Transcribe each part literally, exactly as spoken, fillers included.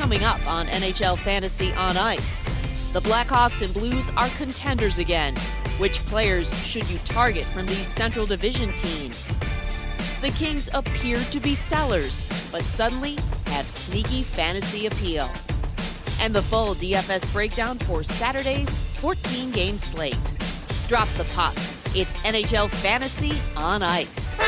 Coming up on N H L Fantasy on Ice, the Blackhawks and Blues are contenders again. Which players should you target from these Central Division teams? The Kings appear to be sellers, but suddenly have sneaky fantasy appeal. And the full D F S breakdown for Saturday's fourteen-game slate. Drop the puck. It's N H L Fantasy on Ice.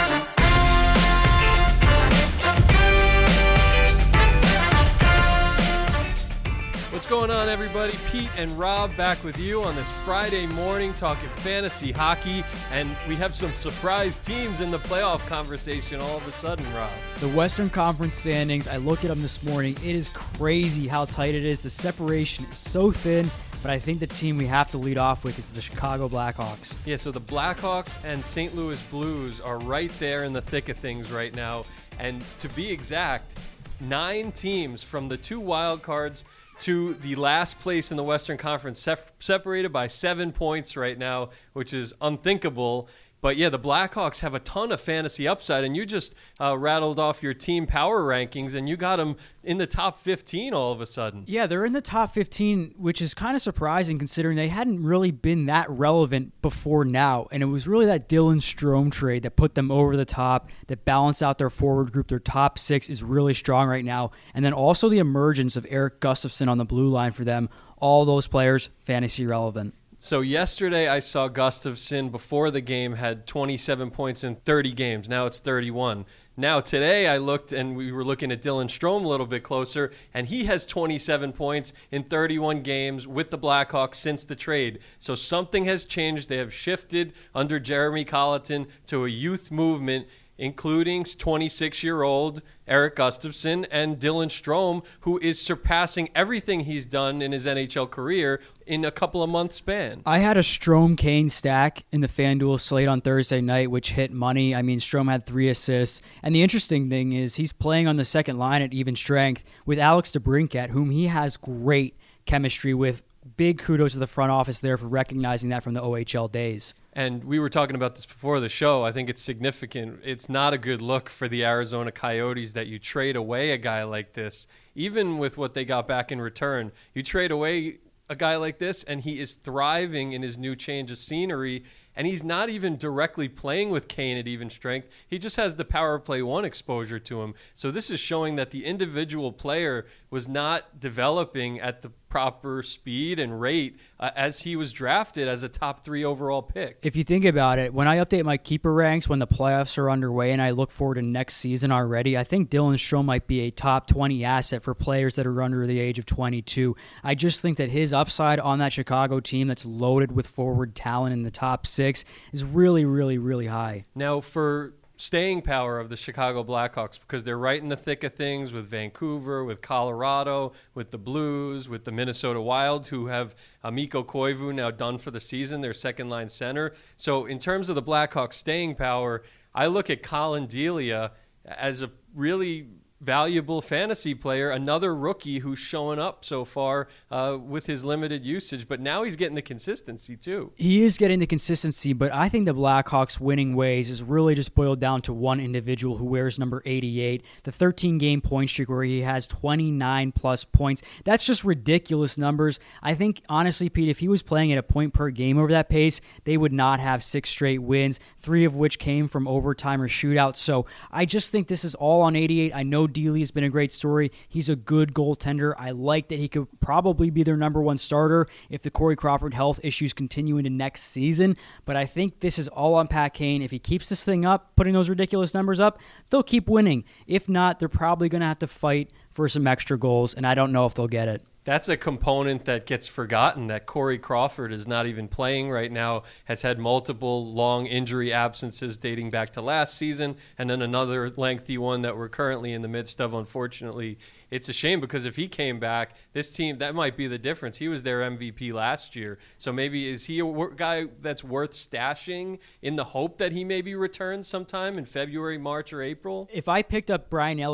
What's going on, everybody? Pete and Rob back with you on this Friday morning talking fantasy hockey, and we have some surprise teams in the playoff conversation all of a sudden, Rob. The Western Conference standings, I looked at them this morning. It is crazy how tight it is. The separation is so thin, but I think the team we have to lead off with is the Chicago Blackhawks. Yeah, so the Blackhawks and Saint Louis Blues are right there in the thick of things right now, and to be exact, nine teams from the two wild cards to the last place in the Western Conference, sef- separated by seven points right now, which is unthinkable. But yeah, the Blackhawks have a ton of fantasy upside, and you just uh, rattled off your team power rankings, and you got them in the top fifteen all of a sudden. Yeah, they're in the top fifteen, which is kind of surprising considering they hadn't really been that relevant before now. And it was really that Dylan Strome trade that put them over the top, that balanced out their forward group. Their top six is really strong right now. And then also the emergence of Erik Gustafsson on the blue line for them. All those players, fantasy relevant. So yesterday I saw Gustafsson before the game had twenty-seven points in thirty games. Now it's thirty-one. Now today I looked and we were looking at Dylan Strome a little bit closer, and he has twenty-seven points in thirty-one games with the Blackhawks since the trade. So something has changed. They have shifted under Jeremy Colleton to a youth movement, including twenty-six-year-old Erik Gustafsson and Dylan Strome, who is surpassing everything he's done in his N H L career in a couple of months span. I had a Strome Kane stack in the FanDuel slate on Thursday night, which hit money. I mean, Strome had three assists. And the interesting thing is he's playing on the second line at even strength with Alex DeBrincat, whom he has great chemistry with. Big kudos to the front office there for recognizing that from the O H L days. And we were talking about this before the show. I think it's significant. It's not a good look for the Arizona Coyotes that you trade away a guy like this. Even with what they got back in return, you trade away a guy like this, and he is thriving in his new change of scenery. And he's not even directly playing with Kane at even strength. He just has the power play one exposure to him. So this is showing that the individual player was not developing at the proper speed and rate uh, as he was drafted as a top three overall pick. If you think about it, when I update my keeper ranks when the playoffs are underway and I look forward to next season already, I think Dylan Strome might be a top twenty asset for players that are under the age of twenty-two. I just think that his upside on that Chicago team that's loaded with forward talent in the top six is really, really, really high. Now, for staying power of the Chicago Blackhawks, because they're right in the thick of things with Vancouver, with Colorado, with the Blues, with the Minnesota Wild, who have Mikko Koivu now done for the season, their second-line center. So in terms of the Blackhawks staying power, I look at Colin Delia as a really valuable fantasy player, another rookie who's showing up so far uh, with his limited usage, but now he's getting the consistency too. He is getting the consistency, but I think the Blackhawks winning ways is really just boiled down to one individual who wears number eighty-eight, the thirteen-game point streak where he has twenty-nine plus points. That's just ridiculous numbers. I think, honestly, Pete, if he was playing at a point per game over that pace, they would not have six straight wins, three of which came from overtime or shootouts. So I just think this is all on eighty-eight. I know Dealey has been a great story. He's a good goaltender. I like that he could probably be their number one starter if the Corey Crawford health issues continue into next season. But I think this is all on Pat Kane. If he keeps this thing up, putting those ridiculous numbers up, they'll keep winning. If not, they're probably going to have to fight for some extra goals, and I don't know if they'll get it. That's a component that gets forgotten, that Corey Crawford is not even playing right now, has had multiple long injury absences dating back to last season, and then another lengthy one that we're currently in the midst of, unfortunately. It's a shame because if he came back, this team, that might be the difference. He was their M V P last year. So maybe is he a wor- guy that's worth stashing in the hope that he maybe returns sometime in February, March, or April? If I picked up Brian Elliott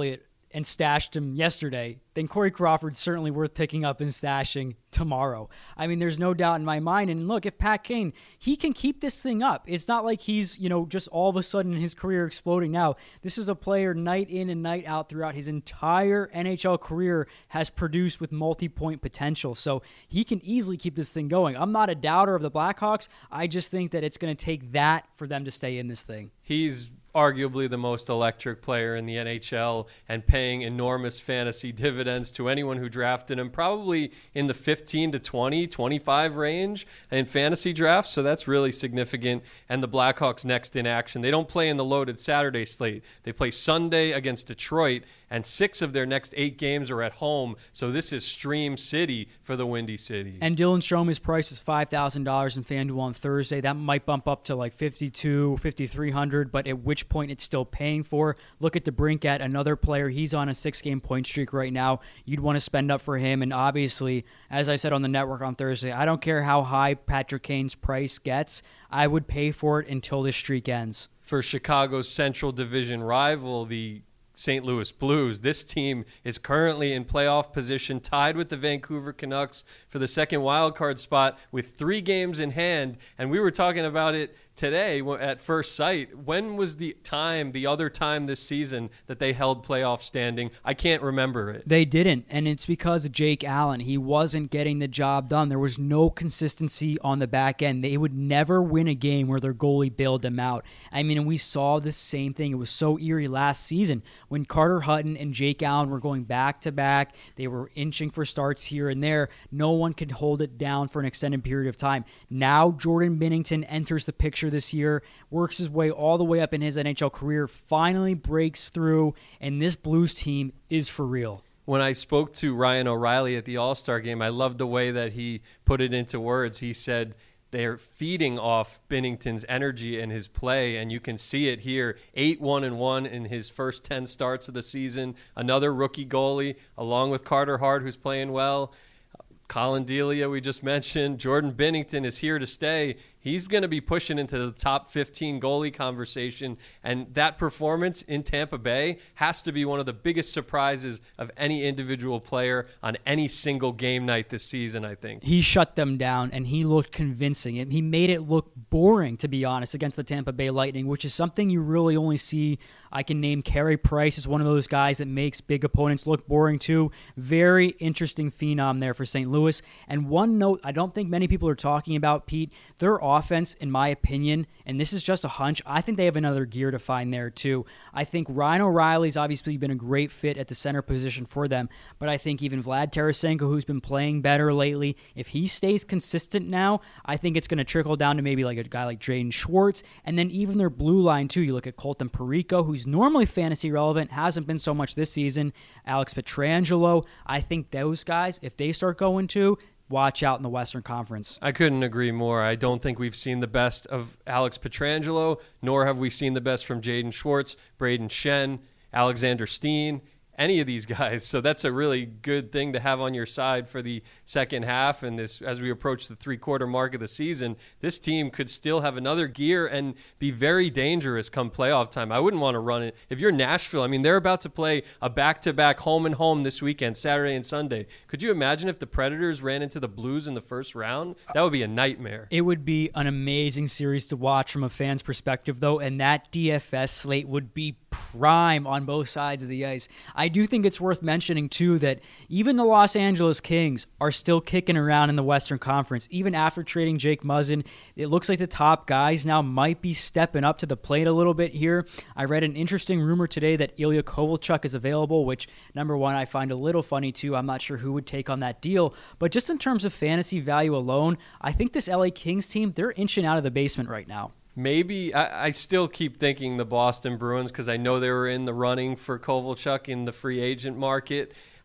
and stashed him yesterday, then Corey Crawford's certainly worth picking up and stashing tomorrow. I mean, there's no doubt in my mind. And look, if Pat Kane, he can keep this thing up. It's not like he's, you know, just all of a sudden his career exploding now. This is a player night in and night out throughout his entire N H L career has produced with multi-point potential. So he can easily keep this thing going. I'm not a doubter of the Blackhawks. I just think that it's going to take that for them to stay in this thing. He's arguably the most electric player in the N H L and paying enormous fantasy dividends to anyone who drafted him, probably in the fifteen to twenty, twenty-five range in fantasy drafts. So that's really significant. And the Blackhawks next in action. They don't play in the loaded Saturday slate. They play Sunday against Detroit, and six of their next eight games are at home. So this is Stream City for the Windy City. And Dylan Strome, his price was five thousand dollars in FanDuel on Thursday. That might bump up to like fifty-two, fifty-three hundred, but at which point it's still paying for. Look at DeBrincat, another player. He's on a six-game point streak right now. You'd want to spend up for him. And obviously, as I said on the network on Thursday, I don't care how high Patrick Kane's price gets. I would pay for it until this streak ends. For Chicago's Central Division rival, the Saint Louis Blues, this team is currently in playoff position, tied with the Vancouver Canucks for the second wildcard spot with three games in hand. And we were talking about it today at first sight. When was the time, the other time this season that they held playoff standing? I can't remember it. They didn't, and it's because of Jake Allen. He wasn't getting the job done. There was no consistency on the back end. They would never win a game where their goalie bailed them out. I mean, and we saw the same thing. It was so eerie last season when Carter Hutton and Jake Allen were going back to back. They were inching for starts here and there. No one could hold it down for an extended period of time. Now Jordan Binnington enters the picture this year, works his way all the way up in his N H L career, finally breaks through, and this Blues team is for real. When I spoke to Ryan O'Reilly at the All-Star game, I loved the way that he put it into words. He said they're feeding off Binnington's energy and his play, and you can see it here. eight one and one in his first ten starts of the season. Another rookie goalie, along with Carter Hart, who's playing well. Colin Delia, we just mentioned. Jordan Binnington is here to stay. He's going to be pushing into the top fifteen goalie conversation, and that performance in Tampa Bay has to be one of the biggest surprises of any individual player on any single game night this season, I think. He shut them down, and he looked convincing. And he made it look boring, to be honest, against the Tampa Bay Lightning, which is something you really only see. I can name Carey Price as one of those guys that makes big opponents look boring, too. Very interesting phenom there for Saint Louis. And one note I don't think many people are talking about, Pete, their offense, in my opinion, and this is just a hunch, I think they have another gear to find there too. I think Ryan O'Reilly's obviously been a great fit at the center position for them, but I think even Vlad Tarasenko, who's been playing better lately, if he stays consistent now, I think it's going to trickle down to maybe like a guy like Jaden Schwartz, and then even their blue line too. You look at Colton Parayko, who's normally fantasy relevant, hasn't been so much this season, Alex Pietrangelo. I think those guys, if they start going to, watch out in the Western Conference. I couldn't agree more. I don't think we've seen the best of Alex Pietrangelo, nor have we seen the best from Jaden Schwartz, Braden Shen, Alexander Steen, any of these guys. So that's a really good thing to have on your side for the second half. And this, as we approach the three-quarter mark of the season, this team could still have another gear and be very dangerous come playoff time. I wouldn't want to run it. If you're Nashville, I mean, they're about to play a back-to-back home and home this weekend, Saturday and Sunday. Could you imagine if the Predators ran into the Blues in the first round? That would be a nightmare. It would be an amazing series to watch from a fan's perspective, though, and that D F S slate would be prime on both sides of the ice. I do think it's worth mentioning, too, that even the Los Angeles Kings are still kicking around in the Western Conference. Even after trading Jake Muzzin, it looks like the top guys now might be stepping up to the plate a little bit here. I read an interesting rumor today that Ilya Kovalchuk is available, which, number one, I find a little funny, too. I'm not sure who would take on that deal. But just in terms of fantasy value alone, I think this L A Kings team, they're inching out of the basement right now. Maybe I, I still keep thinking the Boston Bruins because I know they were in the running for Kovalchuk in the free agent market.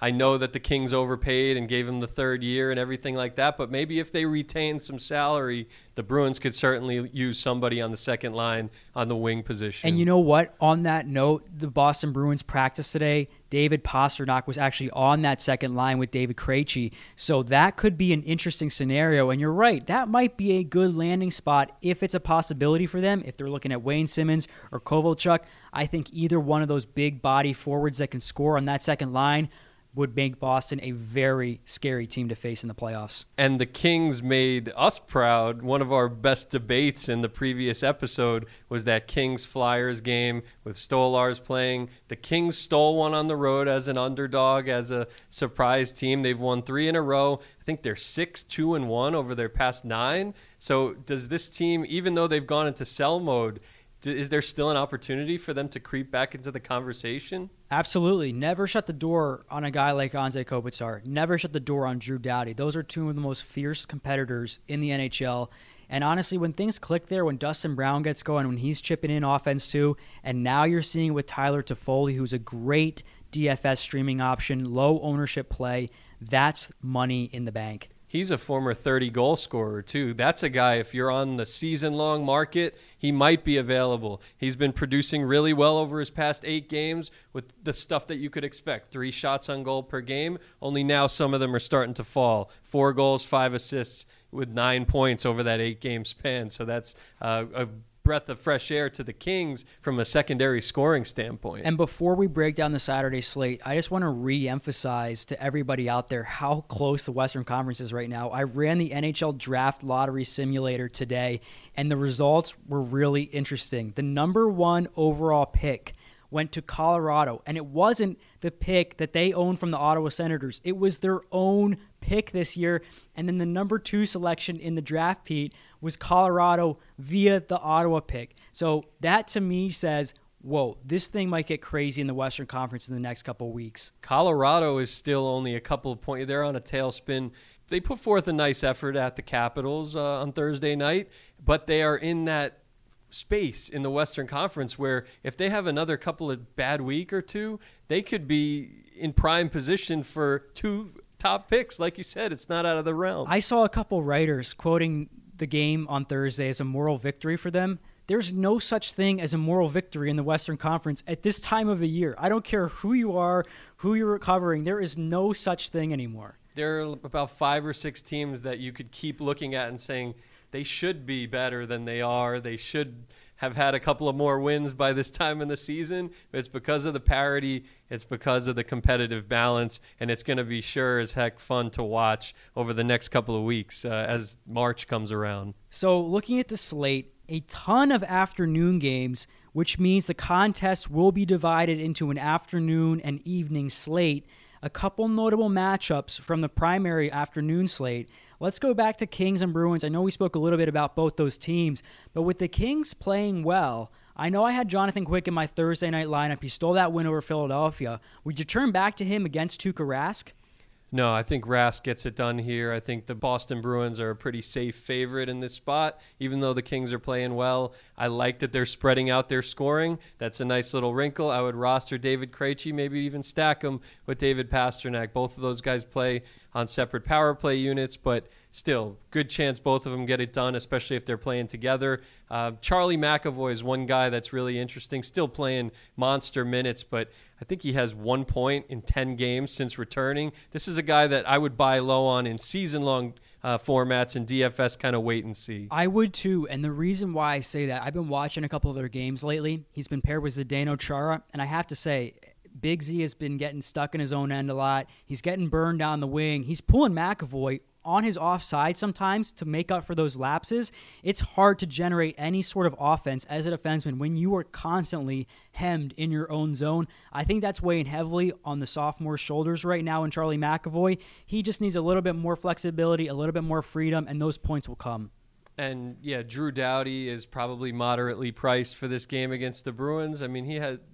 I know that the Kings overpaid and gave him the third year and everything like that, but maybe if they retain some salary, the Bruins could certainly use somebody on the second line on the wing position. And you know what? On that note, the Boston Bruins practice today, David Pastrnak was actually on that second line with David Krejci. So that could be an interesting scenario. And you're right, that might be a good landing spot if it's a possibility for them. If they're looking at Wayne Simmons or Kovalchuk, I think either one of those big body forwards that can score on that second line would make Boston a very scary team to face in the playoffs. And the Kings made us proud. One of our best debates in the previous episode was that Kings-Flyers game with Stolarz playing. The Kings stole one on the road as an underdog, as a surprise team. They've won three in a row. I think they're six, two, and one over their past nine. So does this team, even though they've gone into sell mode, is there still an opportunity for them to creep back into the conversation? Absolutely. Never shut the door on a guy like Anze Kopitar. Never shut the door on Drew Doughty. Those are two of the most fierce competitors in the N H L. And honestly, when things click there, when Dustin Brown gets going, when he's chipping in offense too, and now you're seeing with Tyler Toffoli, who's a great D F S streaming option, low ownership play, that's money in the bank. He's a former thirty-goal scorer, too. That's a guy, if you're on the season-long market, he might be available. He's been producing really well over his past eight games with the stuff that you could expect. Three shots on goal per game, only now some of them are starting to fall. Four goals, five assists with nine points over that eight-game span. So that's uh, a breath of fresh air to the Kings from a secondary scoring standpoint. And before we break down the Saturday slate, I just want to re-emphasize to everybody out there how close the Western Conference is right now. I ran the N H L Draft Lottery Simulator today, and the results were really interesting. The number one overall pick went to Colorado, and it wasn't the pick that they own from the Ottawa Senators. It was their own pick this year. And then the number two selection in the draft, Pete, was Colorado via the Ottawa pick. So that to me says, whoa, this thing might get crazy in the Western Conference in the next couple of weeks. Colorado is still only a couple of points. They're on a tailspin. They put forth a nice effort at the Capitals uh, on Thursday night, but they are in that space in the Western Conference where if they have another couple of bad week or two, they could be in prime position for two top picks. Like you said, it's not out of the realm. I saw a couple writers quoting the game on Thursday as a moral victory for them. There's no such thing as a moral victory in the Western Conference at this time of the year. I don't care who you are, who you're covering. There is no such thing anymore. There are about five or six teams that you could keep looking at and saying they should be better than they are. They should have had a couple of more wins by this time in the season. It's because of the parity. It's because of the competitive balance. And it's going to be sure as heck fun to watch over the next couple of weeks uh, as March comes around. So looking at the slate, a ton of afternoon games, which means the contest will be divided into an afternoon and evening slate. A couple notable matchups from the primary afternoon slate. Let's go back to Kings and Bruins. I know we spoke a little bit about both those teams, but with the Kings playing well, I know I had Jonathan Quick in my Thursday night lineup. He stole that win over Philadelphia. Would you turn back to him against Tuukka Rask? No, I think Rask gets it done here. I think the Boston Bruins are a pretty safe favorite in this spot, even though the Kings are playing well. I like that they're spreading out their scoring. That's a nice little wrinkle. I would roster David Krejci, maybe even stack him with David Pastrnak. Both of those guys play on separate power play units, but still, good chance both of them get it done, especially if they're playing together. Uh, Charlie McAvoy is one guy that's really interesting, still playing monster minutes, but I think he has one point in ten games since returning. This is a guy that I would buy low on in season-long uh, formats and D F S kind of wait and see. I would too, and the reason why I say that, I've been watching a couple of their games lately. He's been paired with Zdeno Chara, and I have to say, Big Z has been getting stuck in his own end a lot. He's getting burned down the wing. He's pulling McAvoy on his offside sometimes to make up for those lapses. It's hard to generate any sort of offense as a defenseman when you are constantly hemmed in your own zone. I think that's weighing heavily on the sophomore's shoulders right now in Charlie McAvoy. He just needs a little bit more flexibility, a little bit more freedom, and those points will come. And, yeah, Drew Doughty is probably moderately priced for this game against the Bruins. I mean, he had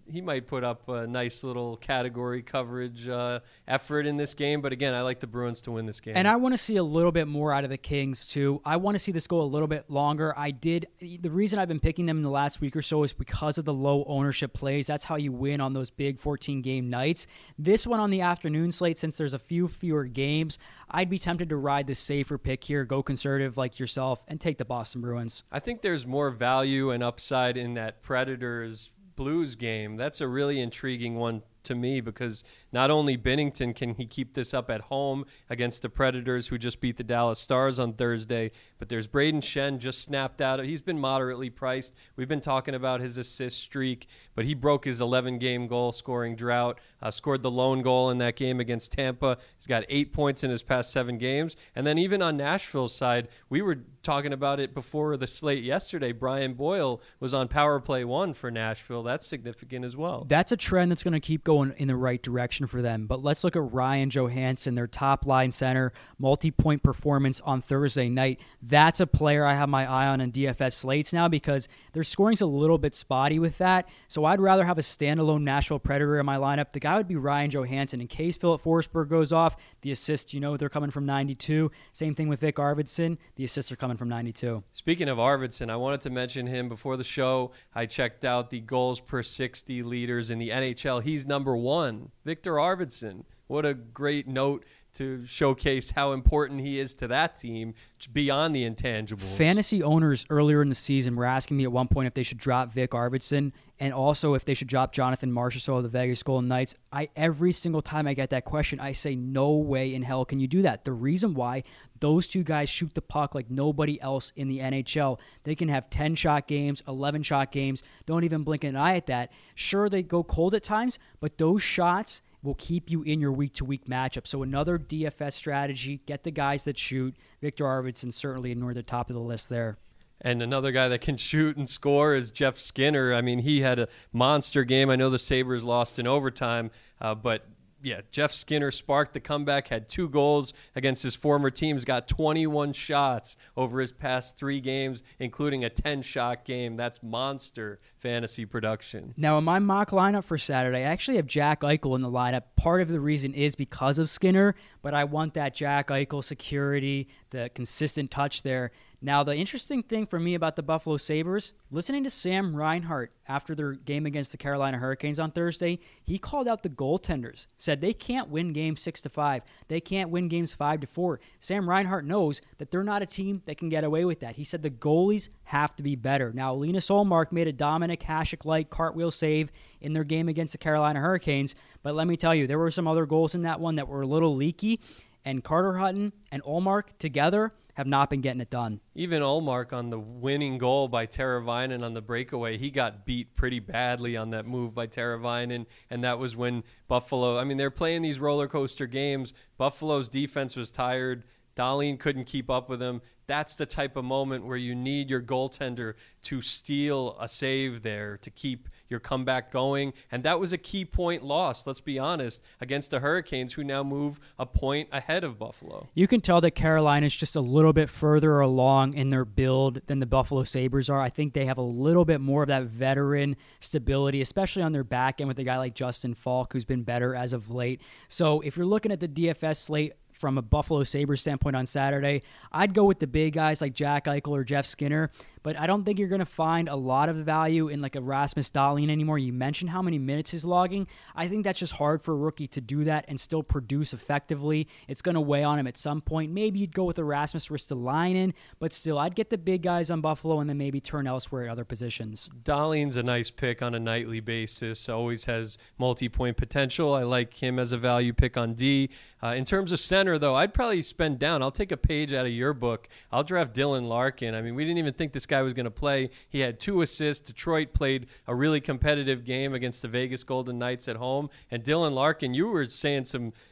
he might put up a nice little category coverage uh, effort in this game. But again, I like the Bruins to win this game. And I want to see a little bit more out of the Kings too. I want to see this go a little bit longer. I did. The reason I've been picking them in the last week or so is because of the low ownership plays. That's how you win on those big fourteen game nights. This one on the afternoon slate, since there's a few fewer games, I'd be tempted to ride the safer pick here, go conservative like yourself, and take the Boston Bruins. I think there's more value and upside in that Predators Blues game. That's a really intriguing one to me, because not only Binnington can he keep this up at home against the Predators, who just beat the Dallas Stars on Thursday, but there's Braden Shen just snapped out. He's been moderately priced. We've been talking about his assist streak, but he broke his eleven-game goal-scoring drought, uh, scored the lone goal in that game against Tampa. He's got eight points in his past seven games. And then even on Nashville's side, we were talking about it before the slate yesterday. Brian Boyle was on power play one for Nashville. That's significant as well. That's a trend that's going to keep going in the right direction for them. But let's look at Ryan Johansson, their top line center, multi-point performance on Thursday night. That's a player I have my eye on in D F S slates now, because their scoring's a little bit spotty with that. So I'd rather have a standalone Nashville Predator in my lineup. The guy would be Ryan Johansson. In case Philip Forsberg goes off, the assists, you know, they're coming from ninety-two. Same thing with Vic Arvidsson. The assists are coming from ninety-two. Speaking of Arvidsson, I wanted to mention him before the show. I checked out the goals per sixty leaders in the N H L. He's number one. Victor Arvidsson. What a great note to showcase how important he is to that team beyond the intangibles. Fantasy owners earlier in the season were asking me at one point if they should drop Vic Arvidsson, and also if they should drop Jonathan Marchessault of the Vegas Golden Knights. I every single time I get that question, I say, no way in hell can you do that. The reason why, those two guys shoot the puck like nobody else in the N H L. They can have ten-shot games, eleven-shot games. Don't even blink an eye at that. Sure, they go cold at times, but those shots will keep you in your week-to-week matchup. So another D F S strategy, get the guys that shoot. Victor Arvidsson certainly near the top of the list there. And another guy that can shoot and score is Jeff Skinner. I mean, he had a monster game. I know the Sabres lost in overtime, uh, but yeah, Jeff Skinner sparked the comeback, had two goals against his former teams, got twenty-one shots over his past three games, including a ten-shot game. That's monster fantasy production. Now, in my mock lineup for Saturday, I actually have Jack Eichel in the lineup. Part of the reason is because of Skinner, but I want that Jack Eichel security, the consistent touch there. Now, the interesting thing for me about the Buffalo Sabres, listening to Sam Reinhart after their game against the Carolina Hurricanes on Thursday, he called out the goaltenders, said they can't win games six to five. They can't win games five to four. Sam Reinhart knows that they're not a team that can get away with that. He said the goalies have to be better. Now, Linus Ullmark made a Dominic Hasek-like cartwheel save in their game against the Carolina Hurricanes, but let me tell you, there were some other goals in that one that were a little leaky, and Carter Hutton and Ullmark together have not been getting it done. Even Ullmark on the winning goal by Teravainen on the breakaway, he got beat pretty badly on that move by Teravainen, and that was when Buffalo, I mean, they're playing these roller coaster games. Buffalo's defense was tired. Dahlin couldn't keep up with him. That's the type of moment where you need your goaltender to steal a save there to keep your comeback going. And that was a key point lost, let's be honest, against the Hurricanes, who now move a point ahead of Buffalo. You can tell that Carolina's just a little bit further along in their build than the Buffalo Sabres are. I think they have a little bit more of that veteran stability, especially on their back end with a guy like Justin Falk, who's been better as of late. So if you're looking at the D F S slate from a Buffalo Sabres standpoint on Saturday, I'd go with the big guys like Jack Eichel or Jeff Skinner, but I don't think you're going to find a lot of value in like a Rasmus Dahlin anymore. You mentioned how many minutes he's logging. I think that's just hard for a rookie to do that and still produce effectively. It's going to weigh on him at some point. Maybe you'd go with a Rasmus Ristolainen, but still, I'd get the big guys on Buffalo and then maybe turn elsewhere at other positions. Dahlin's a nice pick on a nightly basis, always has multi-point potential. I like him as a value pick on D. Uh, in terms of center, though, I'd probably spend down. I'll take a page out of your book. I'll draft Dylan Larkin. I mean, we didn't even think this guy was going to play. He had two assists. Detroit played a really competitive game against the Vegas Golden Knights at home. And Dylan Larkin, you were saying some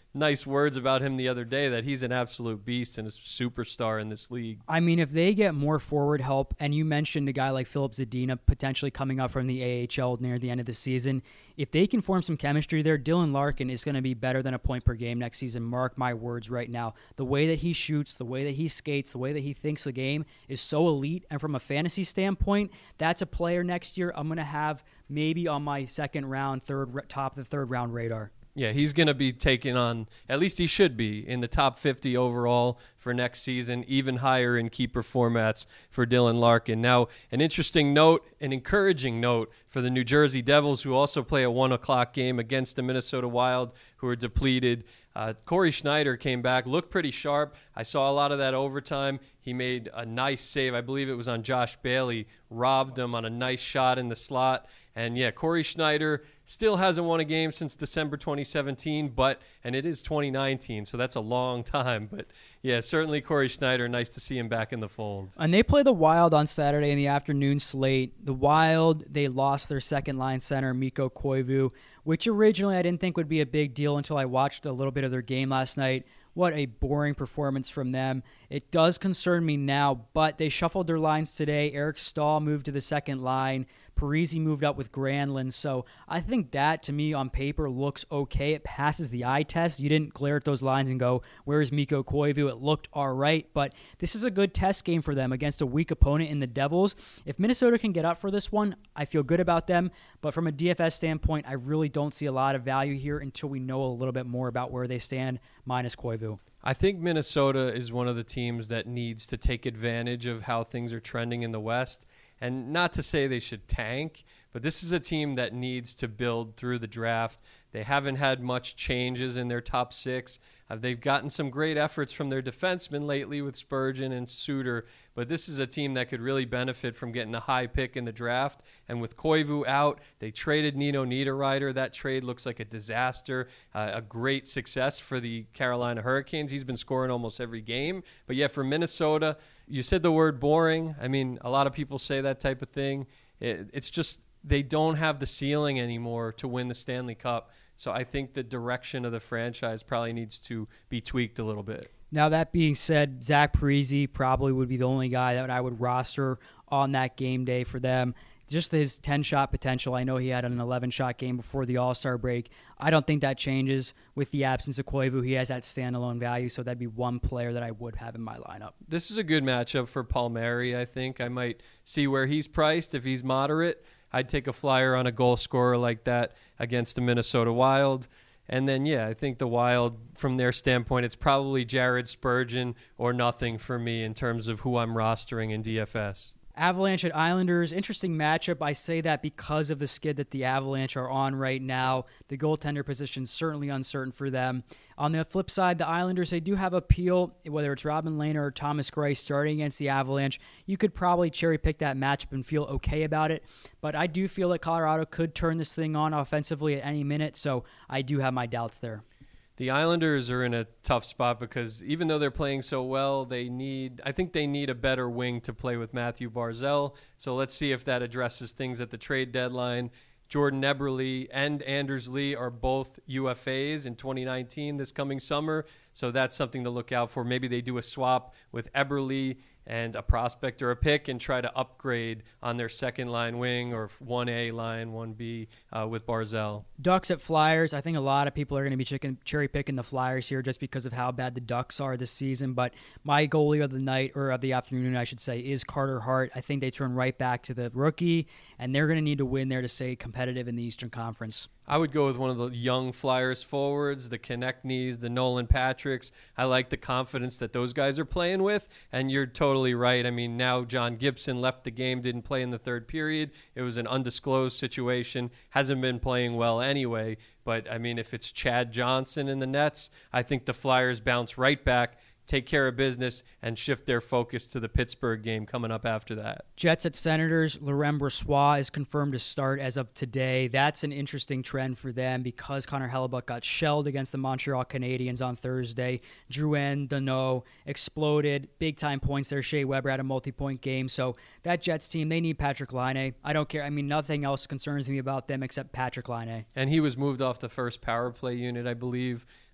nice words about him the other day that he's an absolute beast and a superstar in this league. I mean, if they get more forward help, and you mentioned a guy like Philip Zadina potentially coming up from the A H L near the end of the season, if they can form some chemistry there, Dylan Larkin is going to be better than a point per game next season. Mark my words right now. The way that he shoots, the way that he skates, the way that he thinks the game is so elite. And from a fantasy standpoint, that's a player next year I'm going to have maybe on my second round, third top of the third round radar. Yeah, he's going to be taking on, at least he should be, in the top fifty overall for next season, even higher in keeper formats for Dylan Larkin. Now, an interesting note, an encouraging note for the New Jersey Devils, who also play a one o'clock game against the Minnesota Wild, who are depleted. Uh, Corey Schneider came back, looked pretty sharp. I saw a lot of that overtime. He made a nice save. I believe it was on Josh Bailey, robbed him on a nice shot in the slot. And yeah, Corey Schneider still hasn't won a game since December twenty seventeen, but, and it is twenty nineteen, so that's a long time. But yeah, certainly Corey Schneider, nice to see him back in the fold. And they play the Wild on Saturday in the afternoon slate. The Wild, they lost their second line center, Mikko Koivu, which originally I didn't think would be a big deal until I watched a little bit of their game last night. What a boring performance from them. It does concern me now, but they shuffled their lines today. Eric Stahl moved to the second line. Parise moved up with Granlund. So I think that, to me, on paper, looks okay. It passes the eye test. You didn't glare at those lines and go, where's Mikko Koivu? It looked all right, but this is a good test game for them against a weak opponent in the Devils. If Minnesota can get up for this one, I feel good about them, but from a D F S standpoint, I really don't see a lot of value here until we know a little bit more about where they stand, minus Koivu. I think Minnesota is one of the teams that needs to take advantage of how things are trending in the West. And not to say they should tank, but this is a team that needs to build through the draft. They haven't had much changes in their top six. Uh, they've gotten some great efforts from their defensemen lately with Spurgeon and Suter, but this is a team that could really benefit from getting a high pick in the draft. And with Koivu out, they traded Nino Niederreiter. That trade looks like a disaster, uh, a great success for the Carolina Hurricanes. He's been scoring almost every game. But yeah, for Minnesota, you said the word boring. I mean, a lot of people say that type of thing. It, it's just they don't have the ceiling anymore to win the Stanley Cup. So I think the direction of the franchise probably needs to be tweaked a little bit. Now, that being said, Zach Parise probably would be the only guy that I would roster on that game day for them. Just his ten-shot potential. I know he had an eleven-shot game before the All-Star break. I don't think that changes with the absence of Koivu. He has that standalone value, so that'd be one player that I would have in my lineup. This is a good matchup for Palmieri, I think. I might see where he's priced. If he's moderate, I'd take a flyer on a goal scorer like that against the Minnesota Wild. And then, yeah, I think the Wild, from their standpoint, it's probably Jared Spurgeon or nothing for me in terms of who I'm rostering in D F S. Avalanche at Islanders, interesting matchup. I say that because of the skid that the Avalanche are on right now. The goaltender position is certainly uncertain for them. On the flip side, the Islanders, they do have appeal, whether it's Robin Lehner or Thomas Gray starting against the Avalanche. You could probably cherry pick that matchup and feel okay about it. But I do feel that Colorado could turn this thing on offensively at any minute, so I do have my doubts there. The Islanders are in a tough spot because even though they're playing so well, they need, I think they need a better wing to play with Matthew Barzal. So let's see if that addresses things at the trade deadline. Jordan Eberle and Anders Lee are both U F As in twenty nineteen this coming summer. So that's something to look out for. Maybe they do a swap with Eberle and a prospect or a pick and try to upgrade on their second line wing or one A line, one B uh, with Barzal. Ducks at Flyers. I think a lot of people are going to be chicken, cherry picking the Flyers here just because of how bad the Ducks are this season. But my goalie of the night, or of the afternoon, I should say, is Carter Hart. I think they turn right back to the rookie, and they're going to need to win there to stay competitive in the Eastern Conference. I would go with one of the young Flyers forwards, the Konechny's, the Nolan Patricks. I like the confidence that those guys are playing with, and you're totally right. I mean, now John Gibson left the game, didn't play in the third period. It was an undisclosed situation, hasn't been playing well anyway. But, I mean, if it's Chad Johnson in the nets, I think the Flyers bounce right back, take care of business, and shift their focus to the Pittsburgh game coming up after that. Jets at Senators. Laurent Brossoit is confirmed to start as of today. That's an interesting trend for them because Connor Hellebuyck got shelled against the Montreal Canadiens on Thursday. Drouin, Danault exploded. Big-time points there. Shea Weber had a multi-point game. So that Jets team, they need Patrick Laine. I don't care. I mean, nothing else concerns me about them except Patrick Laine. And he was moved off the first power play unit, I believe.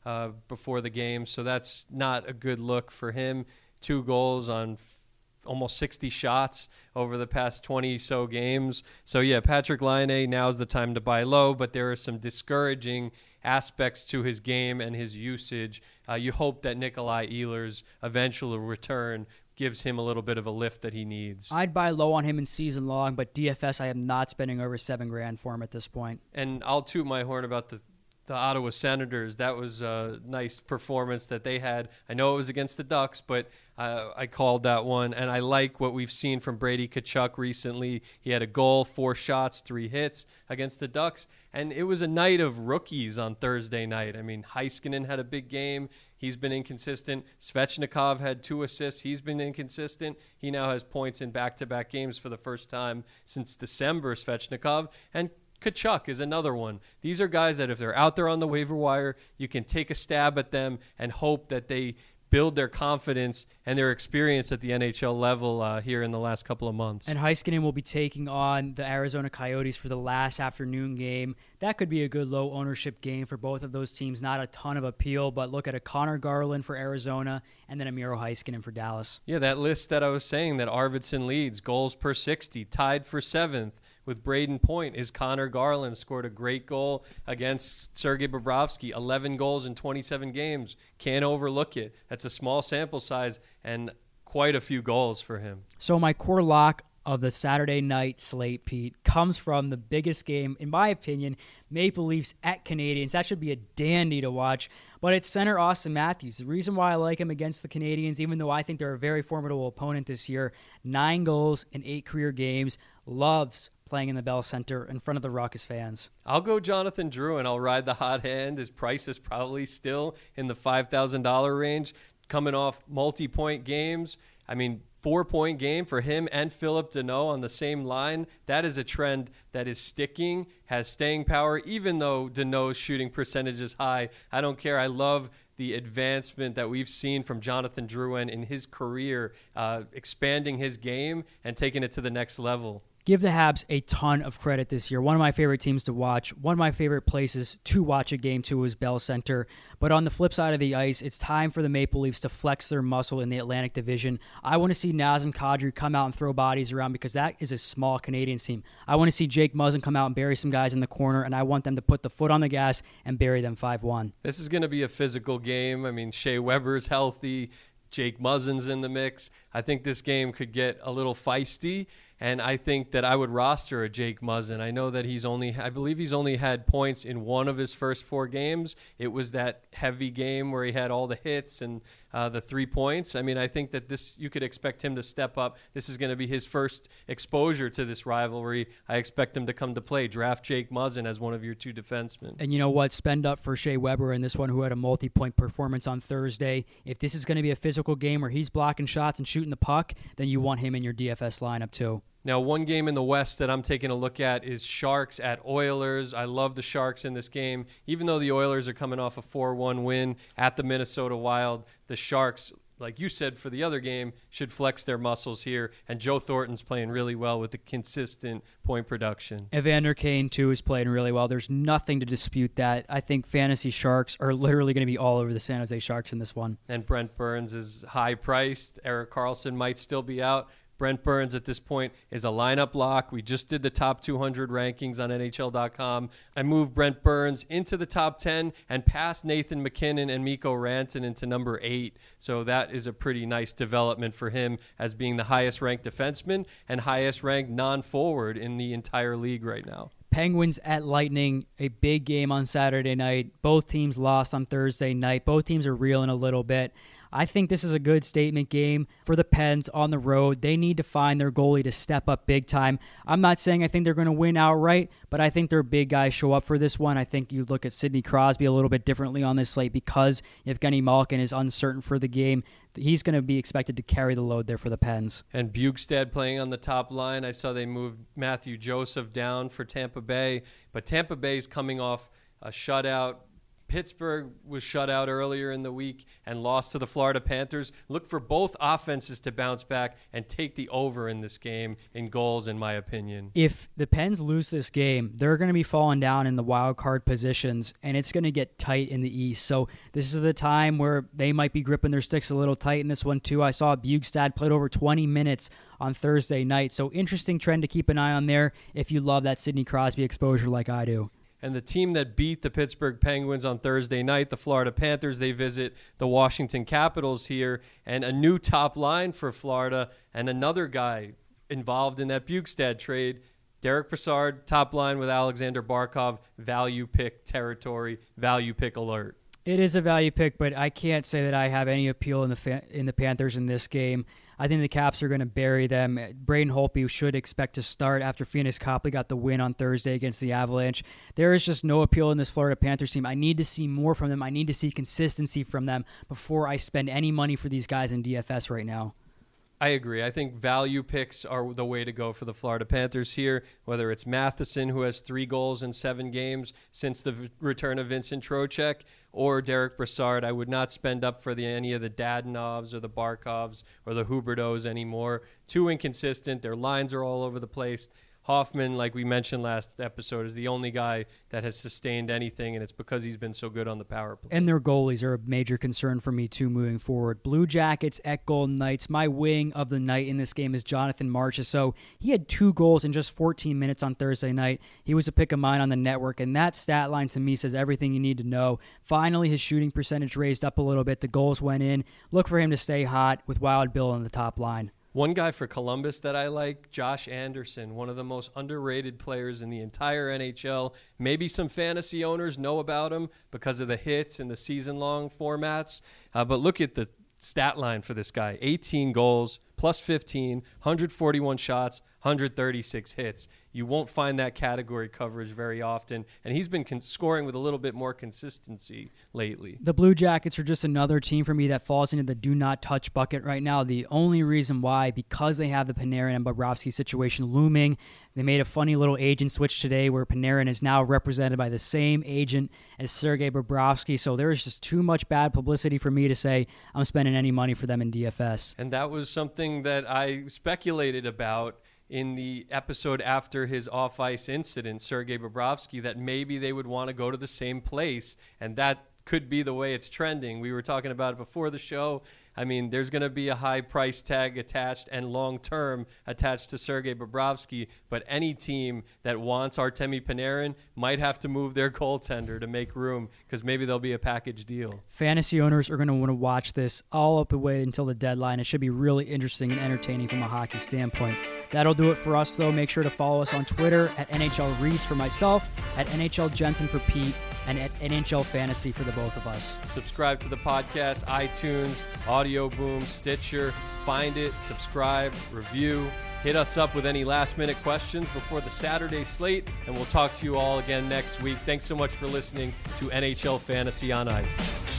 uh, before the game, so that's not a good look for him. Two goals on f- almost sixty shots over the past twenty so games. So yeah, Patrik Laine, now's the time to buy low, but there are some discouraging aspects to his game and his usage. Uh, you hope that Nikolai Ehlers' eventual return gives him a little bit of a lift that he needs. I'd buy low on him in season long, but D F S, I am not spending over seven grand for him at this point. And I'll toot my horn about the the Ottawa Senators. That was a nice performance that they had. I know it was against the Ducks, but uh, I called that one. And I like what we've seen from Brady Tkachuk recently. He had a goal, four shots, three hits against the Ducks. And it was a night of rookies on Thursday night. I mean, Heiskanen had a big game. He's been inconsistent. Svechnikov had two assists. He's been inconsistent. He now has points in back-to-back games for the first time since December, Svechnikov. And Tkachuk is another one. These are guys that if they're out there on the waiver wire, you can take a stab at them and hope that they build their confidence and their experience at the N H L level uh, here in the last couple of months. And Heiskanen will be taking on the Arizona Coyotes for the last afternoon game. That could be a good low ownership game for both of those teams. Not a ton of appeal, but look at a Connor Garland for Arizona and then a Miro Heiskanen for Dallas. Yeah, that list that I was saying that Arvidsson leads, goals per sixty, tied for seventh with Braden Point is Connor Garland. Scored a great goal against Sergei Bobrovsky, eleven goals in twenty-seven games. Can't overlook it. That's a small sample size and quite a few goals for him. So my core lock of the Saturday night slate, Pete, comes from the biggest game, in my opinion, Maple Leafs at Canadiens. That should be a dandy to watch. But it's center Austin Matthews. The reason why I like him against the Canadiens, even though I think they're a very formidable opponent this year, nine goals in eight career games, loves playing in the Bell Center in front of the Ruckus fans. I'll go Jonathan Drouin. I'll ride the hot hand. His price is probably still in the five thousand dollars range, coming off multi-point games. I mean, four-point game for him and Philip Deneau on the same line. That is a trend that is sticking, has staying power, even though Deneau's shooting percentage is high. I don't care. I love the advancement that we've seen from Jonathan Drouin in his career, uh, expanding his game and taking it to the next level. Give the Habs a ton of credit this year. One of my favorite teams to watch. One of my favorite places to watch a game to is Bell Center. But on the flip side of the ice, it's time for the Maple Leafs to flex their muscle in the Atlantic Division. I want to see Nazem Kadri come out and throw bodies around because that is a small Canadiens team. I want to see Jake Muzzin come out and bury some guys in the corner, and I want them to put the foot on the gas and bury them five one. This is going to be a physical game. I mean, Shea Weber's healthy. Jake Muzzin's in the mix. I think this game could get a little feisty, and I think that I would roster a Jake Muzzin. I know that he's only, I believe he's only had points in one of his first four games. It was that heavy game where he had all the hits and uh, the three points. I mean, I think that this, you could expect him to step up. This is going to be his first exposure to this rivalry. I expect him to come to play. Draft Jake Muzzin as one of your two defensemen. And you know what? Spend up for Shea Weber in this one, who had a multi-point performance on Thursday. If this is going to be a physical game where he's blocking shots and shooting the puck, then you want him in your D F S lineup too. Now, one game in the West that I'm taking a look at is Sharks at Oilers. I love the Sharks in this game. Even though the Oilers are coming off a four one win at the Minnesota Wild, the Sharks, like you said for the other game, should flex their muscles here. And Joe Thornton's playing really well with the consistent point production. Evander Kane, too, is playing really well. There's nothing to dispute that. I think fantasy Sharks are literally going to be all over the San Jose Sharks in this one. And Brent Burns is high-priced. Erik Karlsson might still be out. Brent Burns at this point is a lineup lock. We just did the top two hundred rankings on N H L dot com. I moved Brent Burns into the top ten and passed Nathan McKinnon and Mikko Rantanen into number eight. So that is a pretty nice development for him as being the highest ranked defenseman and highest ranked non-forward in the entire league right now. Penguins at Lightning, a big game on Saturday night. Both teams lost on Thursday night. Both teams are reeling a little bit. I think this is a good statement game for the Pens on the road. They need to find their goalie to step up big time. I'm not saying I think they're going to win outright, but I think their big guys show up for this one. I think you look at Sidney Crosby a little bit differently on this slate because Evgeny Malkin is uncertain for the game. He's going to be expected to carry the load there for the Pens. And Bjugstad playing on the top line. I saw they moved Matthew Joseph down for Tampa Bay, but Tampa Bay is coming off a shutout. Pittsburgh was shut out earlier in the week and lost to the Florida Panthers. Look for both offenses to bounce back and take the over in this game in goals, in my opinion. If the Pens lose this game, they're going to be falling down in the wild card positions, and it's going to get tight in the East. So this is the time where they might be gripping their sticks a little tight in this one too. I saw Bjugstad played over twenty minutes on Thursday night. So interesting trend to keep an eye on there if you love that Sidney Crosby exposure like I do. And the team that beat the Pittsburgh Penguins on Thursday night, the Florida Panthers, they visit the Washington Capitals here. And a new top line for Florida and another guy involved in that Bjugstad trade, Derek Brassard, top line with Alexander Barkov, value pick territory, value pick alert. It is a value pick, but I can't say that I have any appeal in the fa- in the Panthers in this game. I think the Caps are going to bury them. Braden Holtby should expect to start after Phoenix Copley got the win on Thursday against the Avalanche. There is just no appeal in this Florida Panthers team. I need to see more from them. I need to see consistency from them before I spend any money for these guys in D F S right now. I agree. I think value picks are the way to go for the Florida Panthers here, whether it's Matheson, who has three goals in seven games since the v- return of Vincent Trocheck, or Derek Brassard. I would not spend up for the, any of the Dadonovs or the Barkovs or the Huberdeaus anymore. Too inconsistent. Their lines are all over the place. Hoffman, like we mentioned last episode, is the only guy that has sustained anything, and it's because he's been so good on the power play. And their goalies are a major concern for me, too, moving forward. Blue Jackets at Golden Knights. My wing of the night in this game is Jonathan Marchessault. He had two goals in just fourteen minutes on Thursday night. He was a pick of mine on the network, and that stat line to me says everything you need to know. Finally, his shooting percentage raised up a little bit. The goals went in. Look for him to stay hot with Wild Bill on the top line. One guy for Columbus that I like, Josh Anderson, one of the most underrated players in the entire N H L. Maybe some fantasy owners know about him because of the hits and the season-long formats. Uh, but look at the stat line for this guy. eighteen goals, plus fifteen, one hundred forty-one shots, one hundred thirty-six hits. You won't find that category coverage very often, and he's been con- scoring with a little bit more consistency lately. The Blue Jackets are just another team for me that falls into the do not touch bucket right now. The only reason why, because they have the Panarin and Bobrovsky situation looming. They made a funny little agent switch today where Panarin is now represented by the same agent as Sergei Bobrovsky, so there is just too much bad publicity for me to say I'm spending any money for them in D F S. And that was something that I speculated about in the episode after his off-ice incident, Sergei Bobrovsky, that maybe they would want to go to the same place, and that could be the way it's trending. We were talking about it before the show. I mean, there's going to be a high price tag attached and long-term attached to Sergei Bobrovsky, but any team that wants Artemi Panarin might have to move their goaltender to make room because maybe there'll be a package deal. Fantasy owners are going to want to watch this all up the way until the deadline. It should be really interesting and entertaining from a hockey standpoint. That'll do it for us, though. Make sure to follow us on Twitter at N H L Reese for myself, at N H L Jensen for Pete, and at N H L Fantasy for the both of us. Subscribe to the podcast, iTunes, Audio Boom, Stitcher. Find it, subscribe, review. Hit us up with any last-minute questions before the Saturday slate, and we'll talk to you all again next week. Thanks so much for listening to N H L Fantasy on Ice.